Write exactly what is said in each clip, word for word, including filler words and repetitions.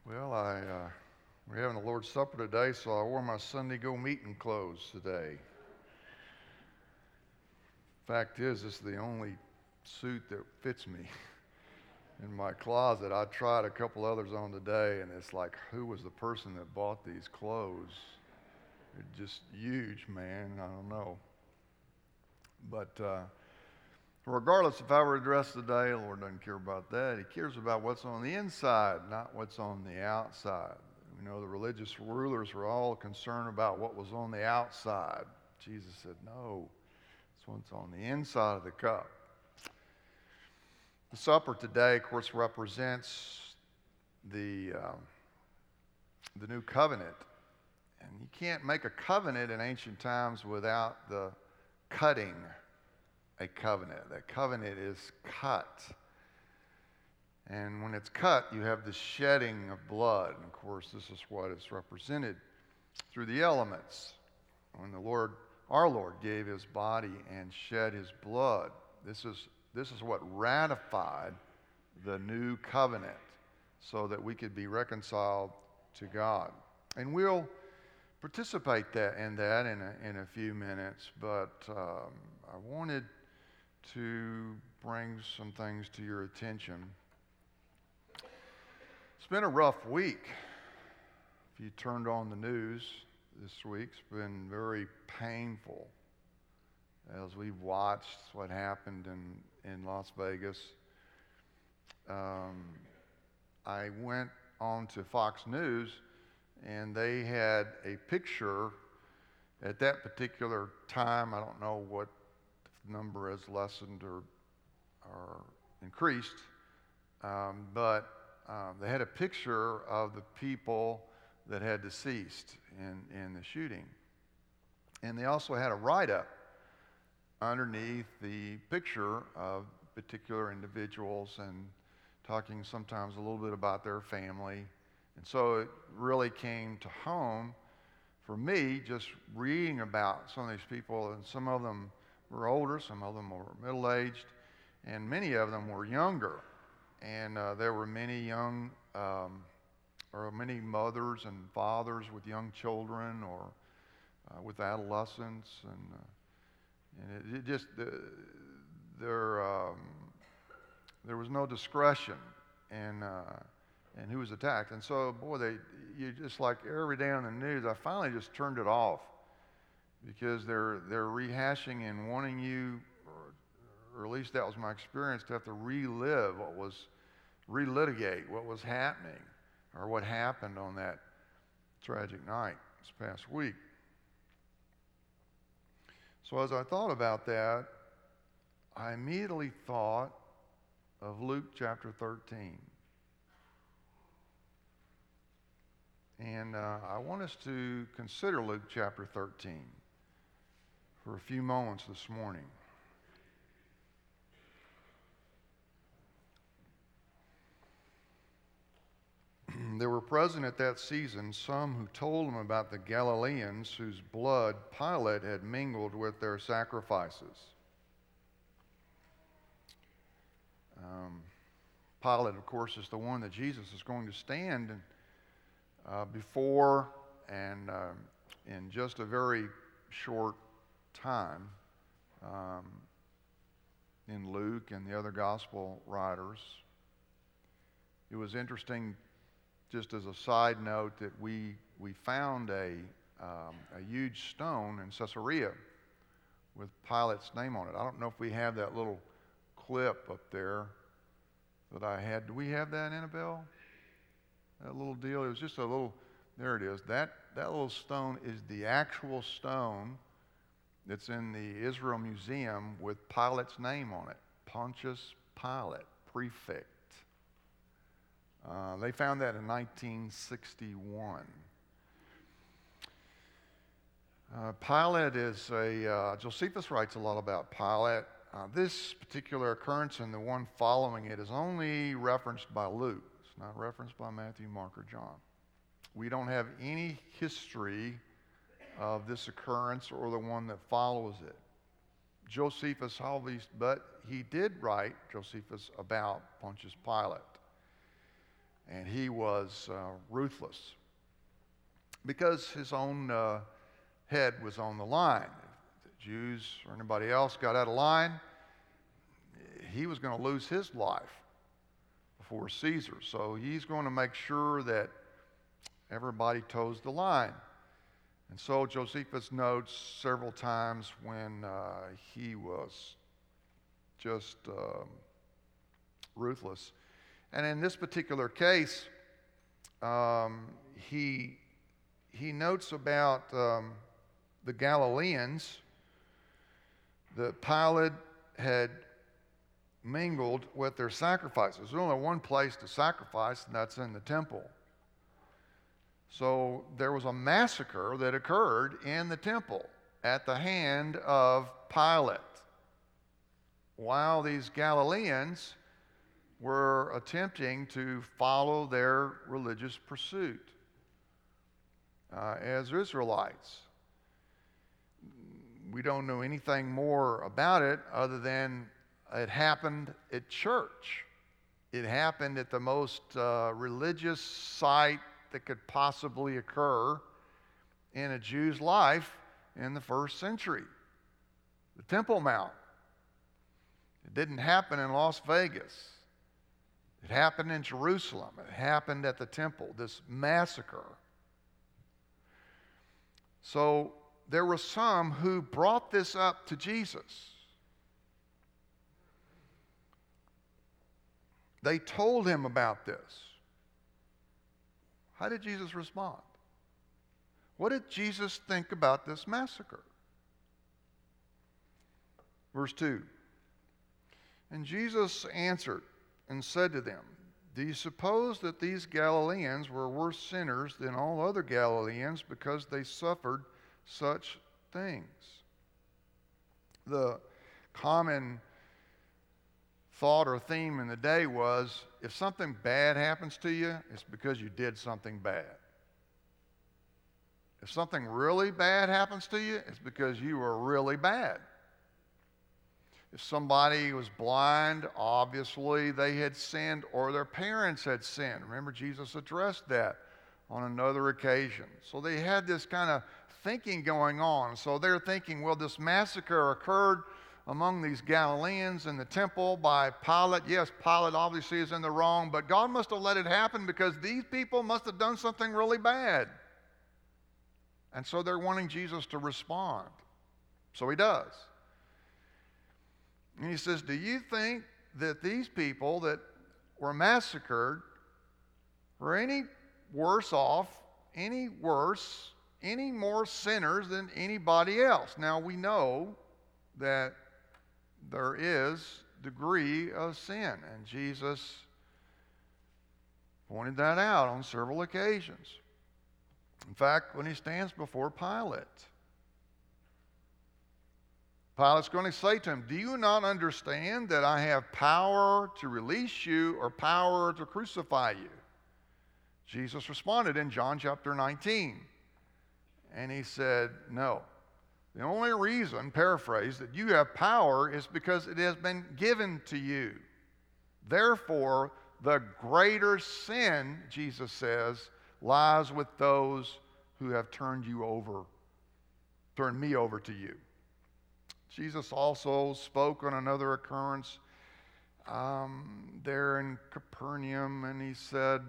Well, I uh, we're having the Lord's Supper today, so I wore my Sunday go meeting clothes today. Fact is, this is the only suit that fits me in my closet. I tried a couple others on today, and it's like, who was the person that bought these clothes? They're just huge, man. I don't know. But uh, regardless if I were dressed today, the Lord doesn't care about that. He cares about what's on the inside, not what's on the outside. You know, the religious rulers were all concerned about what was on the outside. Jesus said, no, it's what's on the inside of the cup. The supper today, of course, represents the, um, the new covenant. And you can't make a covenant in ancient times without the cutting a covenant. That covenant is cut. And when it's cut, you have the shedding of blood. And of course, this is what is represented through the elements. When the Lord, our Lord, gave his body and shed his blood, this is, this is what ratified the new covenant so that we could be reconciled to God. And we'll participate that in that in a, in a few minutes, but um, I wanted to bring some things to your attention. It's been a rough week. If you turned on the news this week, it's been very painful as we've watched what happened in, in Las Vegas. Um, I went on to Fox News, and they had a picture at that particular time. I don't know what the number has lessened or, or increased, um, but um, they had a picture of the people that had deceased in, in the shooting. And they also had a write-up underneath the picture of particular individuals and talking sometimes a little bit about their family. And so it really came to home for me just reading about some of these people, and some of them were older, some of them were middle-aged, and many of them were younger. And uh, there were many young, um, or many mothers and fathers with young children, or uh, with adolescents, and uh, and it, it just uh, there um, there was no discretion in uh, in who was attacked. And so, boy, they you just like every day on the news, I finally just turned it off because they're they're rehashing and wanting you, or, or at least that was my experience, to have to relive what was, relitigate what was happening or what happened on that tragic night this past week. So as I thought about that, I immediately thought of Luke chapter thirteen. And uh, I want us to consider Luke chapter thirteen for a few moments this morning. There were present at that season some who told him about the Galileans whose blood Pilate had mingled with their sacrifices. Um, Pilate, of course, is the one that Jesus is going to stand and Uh, before and uh, in just a very short time um, in Luke and the other gospel writers. It was interesting, just as a side note, that we we found a um, a huge stone in Caesarea with Pilate's name on it. I don't know if we have that little clip up there that I had. Do we have that, Annabelle? That little deal, it was just a little, there it is. That, that little stone is the actual stone that's in the Israel Museum with Pilate's name on it. Pontius Pilate, prefect. Uh, they found that in nineteen sixty-one. Uh, Pilate is a, uh, Josephus writes a lot about Pilate. Uh, this particular occurrence and the one following it is only referenced by Luke. Not referenced by Matthew, Mark, or John. We don't have any history of this occurrence or the one that follows it. Josephus, but he did write, Josephus, about Pontius Pilate. and he was uh, ruthless because his own uh, head was on the line. If the Jews or anybody else got out of line, he was going to lose his life before Caesar. So he's going to make sure that everybody toes the line. And so Josephus notes several times when uh, he was just um, ruthless. And in this particular case, um, he, he notes about um, the Galileans that Pilate had mingled with their sacrifices. There's only one place to sacrifice, and that's in the temple. So there was a massacre that occurred in the temple at the hand of Pilate, while these Galileans were attempting to follow their religious pursuit uh, as Israelites. We don't know anything more about it other than it happened at church. It happened at the most uh, religious site that could possibly occur in a Jew's life in the first century, the Temple Mount. It didn't happen in Las Vegas. It happened in Jerusalem. It happened at the temple, this massacre. So there were some who brought this up to Jesus. They told him about this. How did Jesus respond? What did Jesus think about this massacre? Verse two. And Jesus answered and said to them, do you suppose that these Galileans were worse sinners than all other Galileans because they suffered such things? The common thought or theme in the day was, if something bad happens to you, it's because you did something bad. If something really bad happens to you, it's because you were really bad. If somebody was blind, obviously they had sinned or their parents had sinned. Remember, Jesus addressed that on another occasion. So they had this kind of thinking going on. So they're thinking, well, this massacre occurred among these Galileans in the temple by Pilate. Yes, Pilate obviously is in the wrong, but God must have let it happen because these people must have done something really bad. And so they're wanting Jesus to respond. So he does. And he says, do you think that these people that were massacred were any worse off, any worse, any more sinners than anybody else? Now we know that there is degree of sin, and Jesus pointed that out on several occasions. In fact, when he stands before Pilate, Pilate's going to say to him, do you not understand that I have power to release you or power to crucify you? Jesus responded in John chapter nineteen, and he said, no. The only reason, paraphrase, that you have power is because it has been given to you. Therefore, the greater sin, Jesus says, lies with those who have turned you over, turned me over to you. Jesus also spoke on another occurrence um, there in Capernaum, and he said,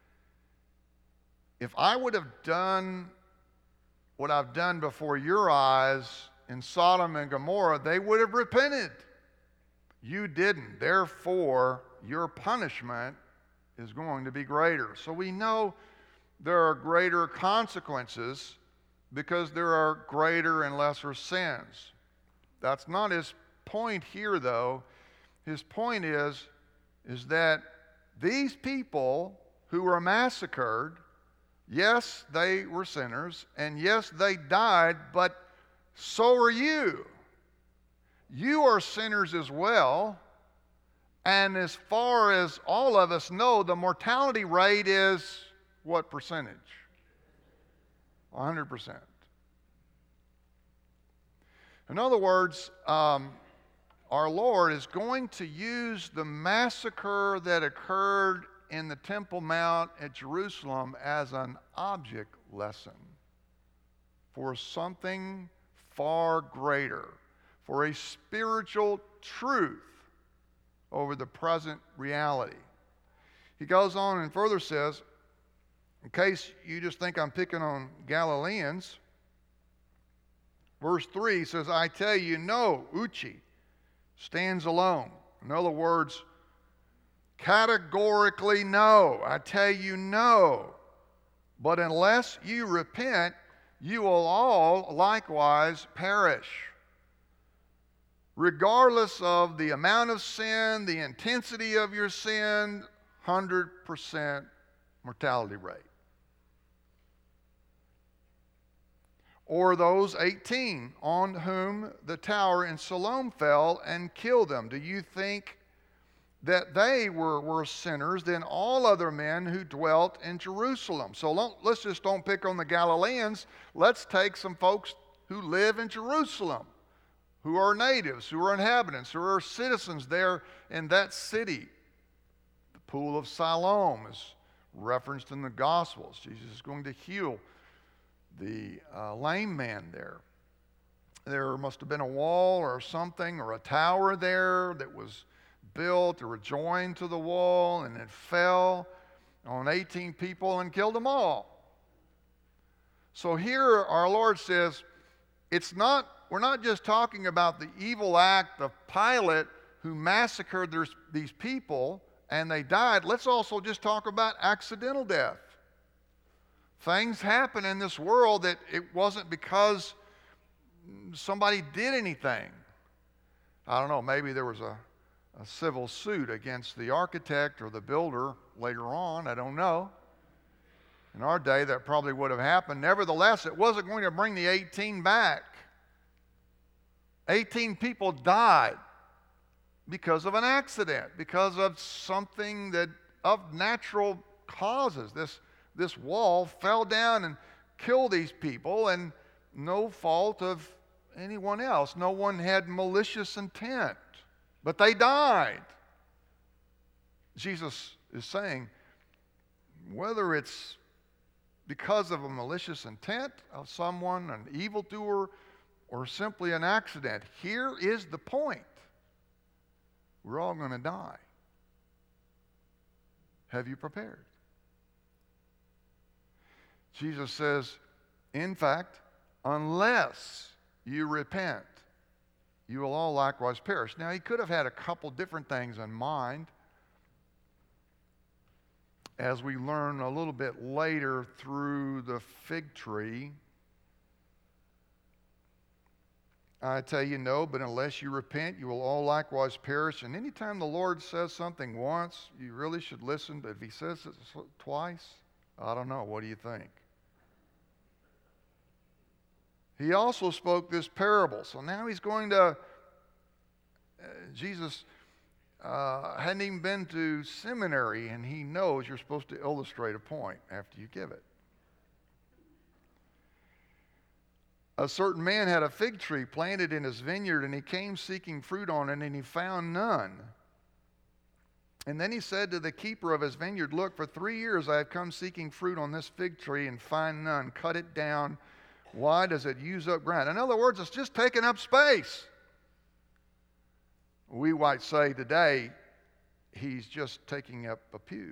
if I would have done what I've done before your eyes in Sodom and Gomorrah, they would have repented. You didn't. Therefore, your punishment is going to be greater. So we know there are greater consequences because there are greater and lesser sins. That's not his point here, though. His point is, is that these people who were massacred, yes, they were sinners, and yes, they died, but so are you. You are sinners as well, and as far as all of us know, the mortality rate is what percentage? one hundred percent. In other words, um, our Lord is going to use the massacre that occurred in the Temple Mount at Jerusalem as an object lesson for something far greater, for a spiritual truth over the present reality. He goes on and further says, in case you just think I'm picking on Galileans, verse three says, I tell you, no, Uchi stands alone. In other words, categorically no. I tell you no. But unless you repent, you will all likewise perish. Regardless of the amount of sin, the intensity of your sin, one hundred percent mortality rate. Or those eighteen on whom the tower in Siloam fell and killed them. Do you think that they were worse sinners than all other men who dwelt in Jerusalem? So let's just don't pick on the Galileans. Let's take some folks who live in Jerusalem, who are natives, who are inhabitants, who are citizens there in that city. The pool of Siloam is referenced in the Gospels. Jesus is going to heal the uh, lame man there. There must have been a wall or something or a tower there that was built or joined to the wall, and it fell on eighteen people and killed them all. So here our Lord says, it's not, we're not just talking about the evil act of Pilate who massacred their, these people and they died. Let's also just talk about accidental death. Things happen in this world that it wasn't because somebody did anything. I don't know, maybe there was a, a civil suit against the architect or the builder later on, I don't know. In our day, that probably would have happened. Nevertheless, it wasn't going to bring the eighteen back. eighteen people died because of an accident, because of something that of natural causes. This, this wall fell down and killed these people, and no fault of anyone else. No one had malicious intent, but they died. Jesus is saying, whether it's because of a malicious intent of someone, an evildoer, or simply an accident, here is the point. We're all going to die. Have you prepared? Jesus says, in fact, unless you repent, you will all likewise perish. Now, he could have had a couple different things in mind, as we learn a little bit later through the fig tree. I tell you no, but unless you repent, you will all likewise perish. And anytime the Lord says something once, you really should listen. But if he says it twice, I don't know. What do you think? He also spoke this parable. So now he's going to, uh, Jesus uh, hadn't even been to seminary, and he knows you're supposed to illustrate a point after you give it. A certain man had a fig tree planted in his vineyard, and he came seeking fruit on it, and he found none. And then he said to the keeper of his vineyard, look, for three years I have come seeking fruit on this fig tree and find none. Cut it down. Why does it use up ground? In other words, it's just taking up space. We might say today, he's just taking up a pew.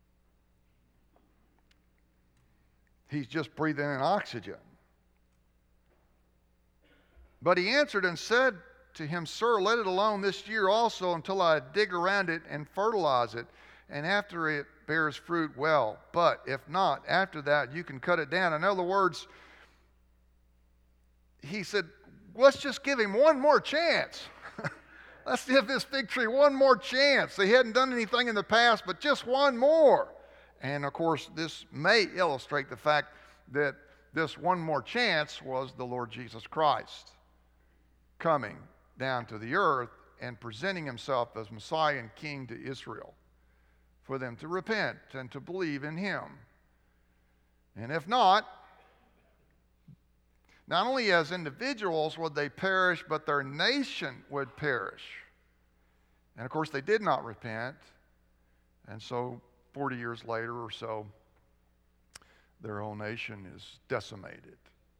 He's just breathing in oxygen. But he answered and said to him, sir, let it alone this year also until I dig around it and fertilize it, and after it bears fruit, well. But if not, after that you can cut it down. In other words, he said, let's just give him one more chance. Let's give this fig tree one more chance. They hadn't done anything in the past, but just one more. And of course, this may illustrate the fact that this one more chance was the Lord Jesus Christ coming down to the earth and presenting himself as Messiah and King to Israel for them to repent and to believe in him. And if not, not only as individuals would they perish, but their nation would perish. And of course, they did not repent. And so forty years later or so, their whole nation is decimated.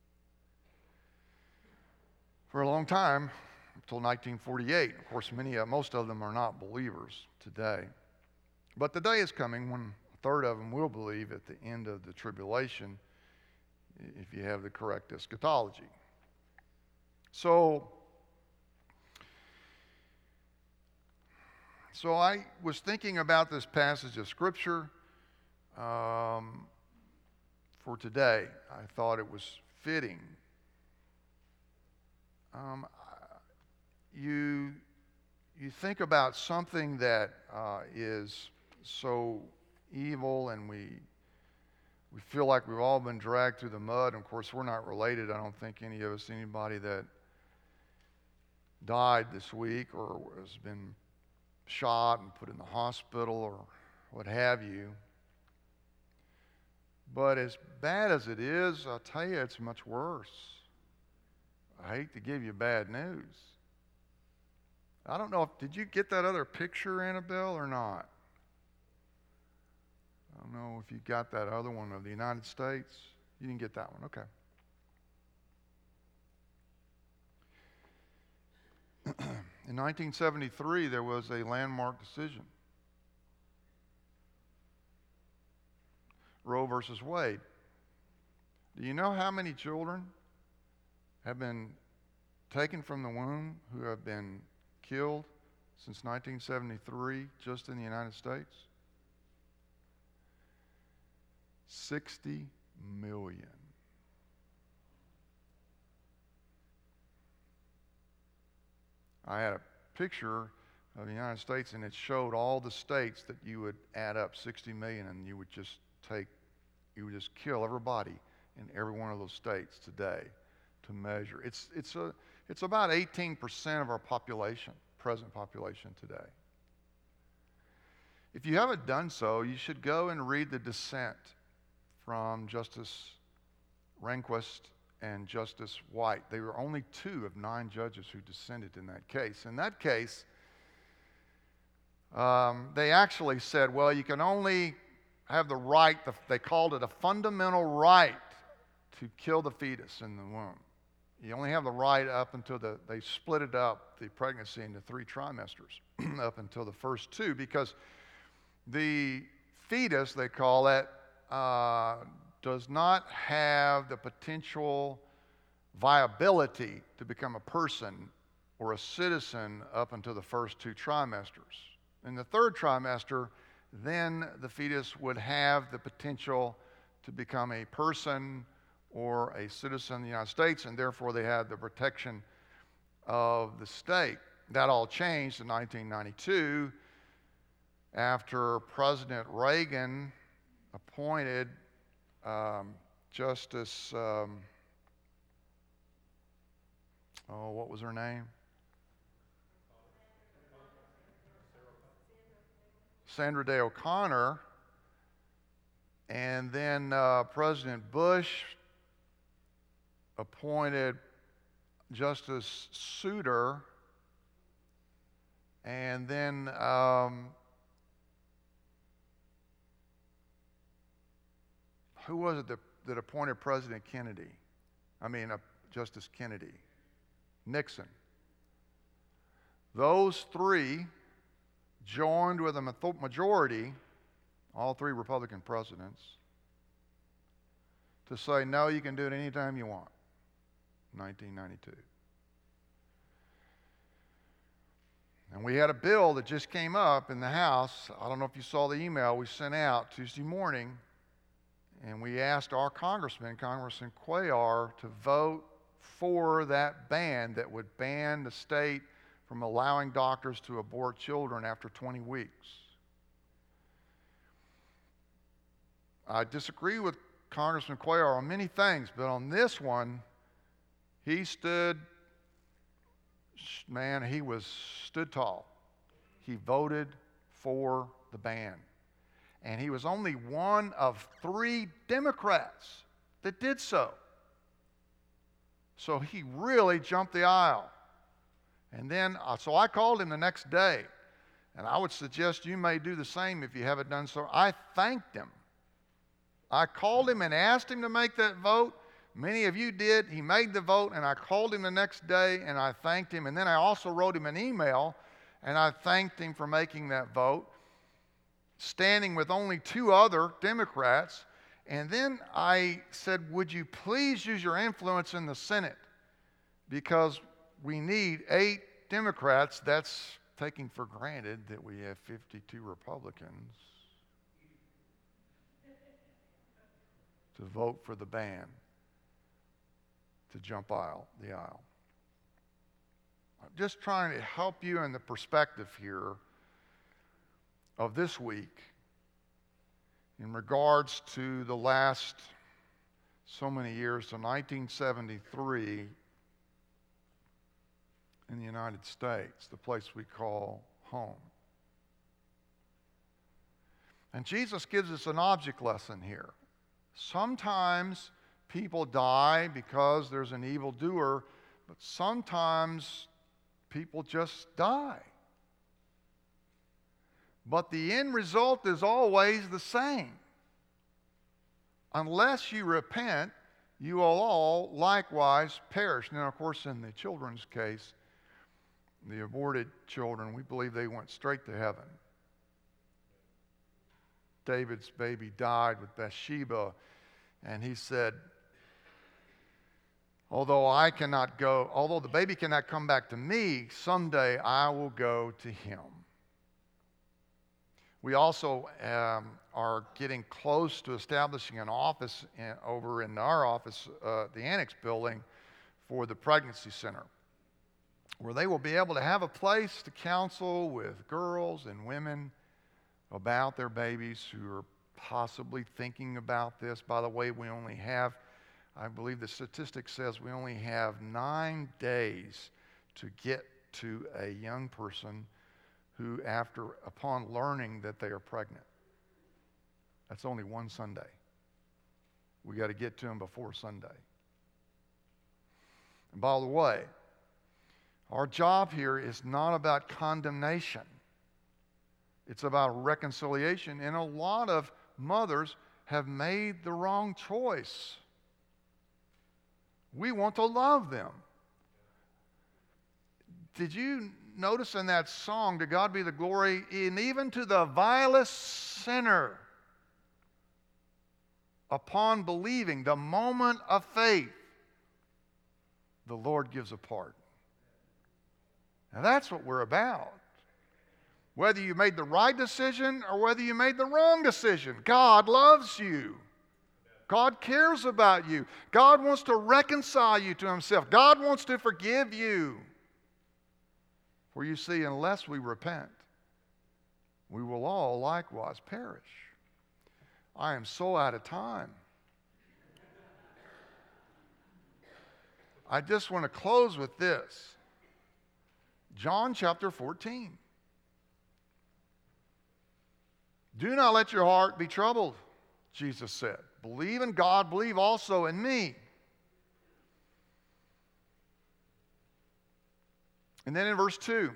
For a long time, until nineteen forty-eight. Of course, many, uh, most of them are not believers today. But the day is coming when a third of them will believe at the end of the tribulation, if you have the correct eschatology. So, so I was thinking about this passage of Scripture um, for today. I thought it was fitting. Um, you, you think about something that uh, is so evil, and we we feel like we've all been dragged through the mud. And of course, we're not related. I don't think any of us, anybody that died this week or has been shot and put in the hospital or what have you. But as bad as it is, I'll tell you, it's much worse. I hate to give you bad news. I don't know if, did you get that other picture, Annabelle, or not? I don't know if you got that other one of the United States. You didn't get that one, okay. In nineteen seventy-three, there was a landmark decision. Roe versus Wade. Do you know how many children have been taken from the womb who have been killed since nineteen seventy-three just in the United States? sixty million. I had a picture of the United States, and it showed all the states that you would add up sixty million, and you would just take, you would just kill everybody in every one of those states today to measure. It's, it's, a, it's about eighteen percent of our population, present population today. If you haven't done so, you should go and read the dissent from Justice Rehnquist and Justice White. They were only two of nine judges who dissented in that case. In that case, um, they actually said, well, you can only have the right, the, they called it a fundamental right to kill the fetus in the womb. You only have the right up until the, they split it up, the pregnancy, into three trimesters, up until the first two, because the fetus, they call it, uh, does not have the potential viability to become a person or a citizen up until the first two trimesters. In the third trimester, then the fetus would have the potential to become a person or a citizen of the United States, and therefore they had the protection of the state. That all changed in nineteen ninety-two after President Reagan appointed um, Justice, um, oh, what was her name? Sandra Day O'Connor. And then uh, President Bush appointed Justice Souter. And then um, who was it that, that appointed President Kennedy? I mean, uh, Justice Kennedy. Nixon. Those three joined with a majority, all three Republican presidents, to say, no, you can do it anytime you want, nineteen ninety-two. And we had a bill that just came up in the House. I don't know if you saw the email we sent out Tuesday morning, and we asked our congressman, Congressman Cuellar, to vote for that ban that would ban the state from allowing doctors to abort children after twenty weeks. I disagree with Congressman Cuellar on many things, but on this one, he stood, man, he was stood tall. He voted for the ban. And he was only one of three Democrats that did so. So he really jumped the aisle. And then, uh, so I called him the next day, And I would suggest you may do the same if you haven't done so. I thanked him. I called him and asked him to make that vote. Many of you did. He made the vote, and I called him the next day, and I thanked him. And then I also wrote him an email, and I thanked him for making that vote, standing with only two other Democrats. And then I said, would you please use your influence in the Senate? Because we need eight Democrats. That's taking for granted that we have fifty-two Republicans to vote for the ban to jump aisle, the aisle. I'm just trying to help you in the perspective here of this week in regards to the last so many years, to nineteen seventy-three in the United States, the place we call home. And Jesus gives us an object lesson here. Sometimes people die because there's an evildoer, but sometimes people just die. But the end result is always the same. Unless you repent, you will all likewise perish. Now, of course, in the children's case, the aborted children, we believe they went straight to heaven. David's baby died with Bathsheba, and he said, although I cannot go, although the baby cannot come back to me, someday I will go to him. We also um, are getting close to establishing an office in, over in our office, uh, the Annex building, for the pregnancy center, where they will be able to have a place to counsel with girls and women about their babies who are possibly thinking about this. By the way, we only have, I believe the statistic says we only have nine days to get to a young person who, after, upon learning that they are pregnant. That's only one Sunday. We got to get to them before Sunday. And by the way, our job here is not about condemnation. It's about reconciliation. And a lot of mothers have made the wrong choice. We want to love them. Did you notice in that song, To God Be the Glory, and even to the vilest sinner, upon believing, the moment of faith, the Lord gives a pardon. Now that's what we're about. Whether you made the right decision or whether you made the wrong decision, God loves you. God cares about you. God wants to reconcile you to himself. God wants to forgive you. For you see, unless we repent, we will all likewise perish. I am so out of time. I just want to close with this. John chapter fourteen. Do not let your heart be troubled, Jesus said. Believe in God, believe also in me. And then in verse two,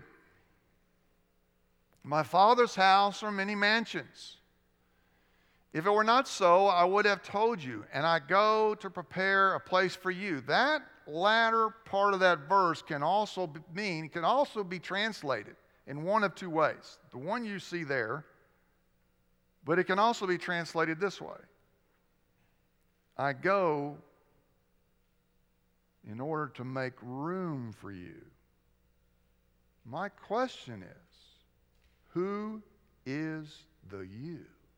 my Father's house are many mansions. If it were not so, I would have told you, and I go to prepare a place for you. That latter part of that verse can also be, mean, can also be translated in one of two ways. The one you see there, but it can also be translated this way. I go in order to make room for you. My question is, who is the you?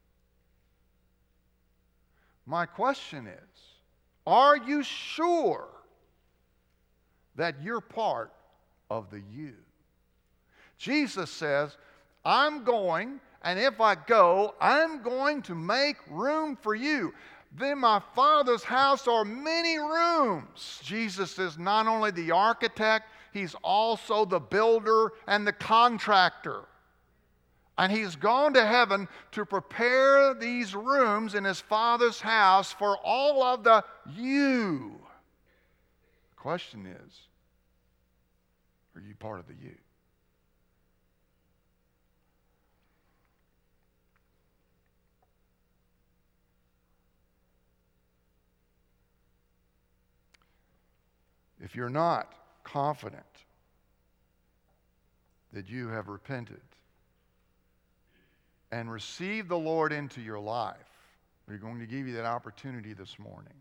My question is, are you sure that you're part of the you? Jesus says, I'm going, and if I go, I'm going to make room for you. Then my Father's house are many rooms. Jesus is not only the architect, he's also the builder and the contractor. And he's gone to heaven to prepare these rooms in his Father's house for all of the you. The question is, are you part of the you? if you're not confident that you have repented and received the Lord into your life, we're going to give you that opportunity this morning.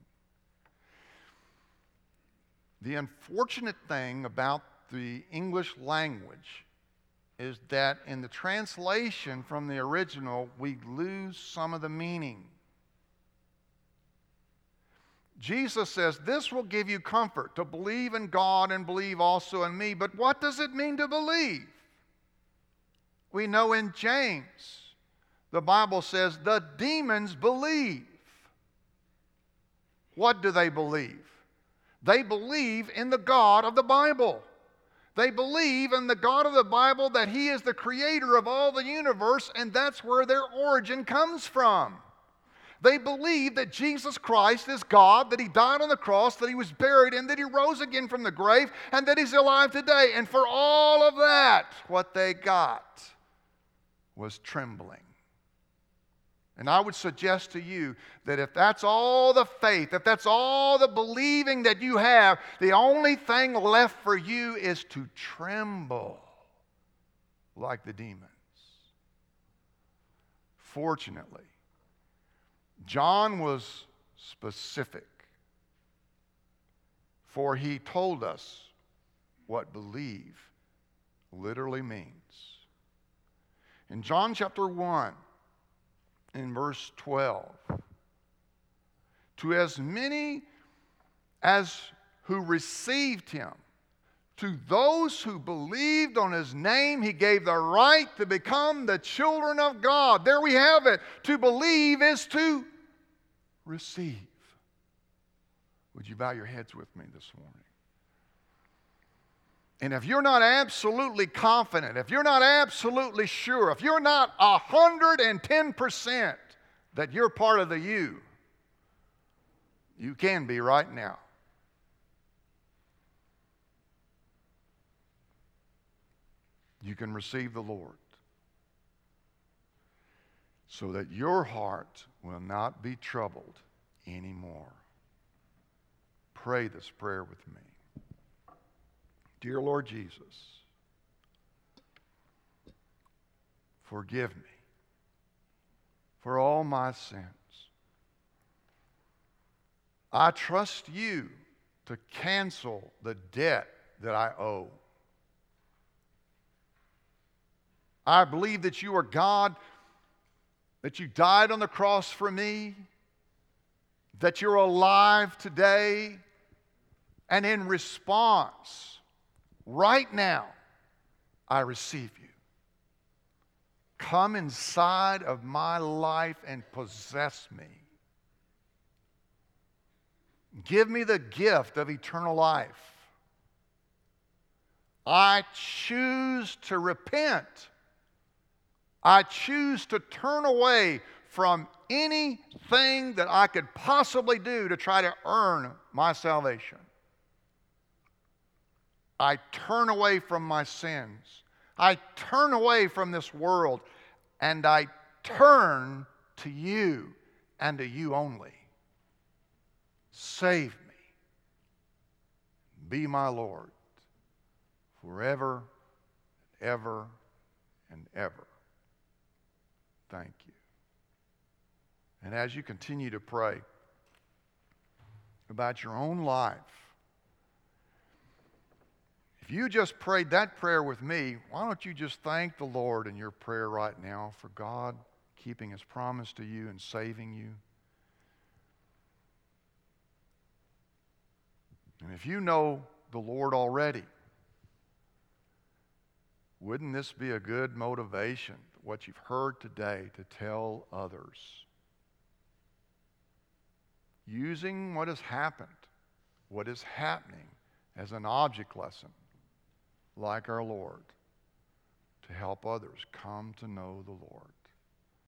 The unfortunate thing about the English language is that in the translation from the original, we lose some of the meaning. Jesus says, this will give you comfort to believe in God and believe also in me. But what does it mean to believe? We know in James, the Bible says the demons believe. What do they believe? They believe in the God of the Bible. They believe in the God of the Bible, that He is the creator of all the universe, and that's where their origin comes from. They believe that Jesus Christ is God, that He died on the cross, that He was buried, and that He rose again from the grave, and that He's alive today. And for all of that, what they got was trembling. And I would suggest to you that if that's all the faith, if that's all the believing that you have, the only thing left for you is to tremble like the demons. Fortunately, John was specific, for he told us what believe literally means. In John chapter one, in verse twelve, to as many as who received Him, to those who believed on His name, He gave the right to become the children of God. There we have it. To believe is to receive. Would you bow your heads with me this morning? And if you're not absolutely confident, if you're not absolutely sure, if you're not one hundred ten percent that you're part of the you, you can be right now. You can receive the Lord so that your heart will not be troubled anymore. Pray this prayer with me. Dear Lord Jesus, forgive me for all my sins. I trust you to cancel the debt that I owe. I believe that you are God, that you died on the cross for me, that you're alive today, and in response, right now, I receive you. Come inside of my life and possess me. Give me the gift of eternal life. I choose to repent. I choose to turn away from anything that I could possibly do to try to earn my salvation. I turn away from my sins. I turn away from this world, and I turn to you and to you only. Save me. Be my Lord forever, ever, and ever. Thank you. And as you continue to pray about your own life, if you just prayed that prayer with me, why don't you just thank the Lord in your prayer right now for God keeping His promise to you and saving you? And if you know the Lord already, wouldn't this be a good motivation, what you've heard today, to tell others? Using what has happened, what is happening, as an object lesson, like our Lord, to help others come to know the Lord.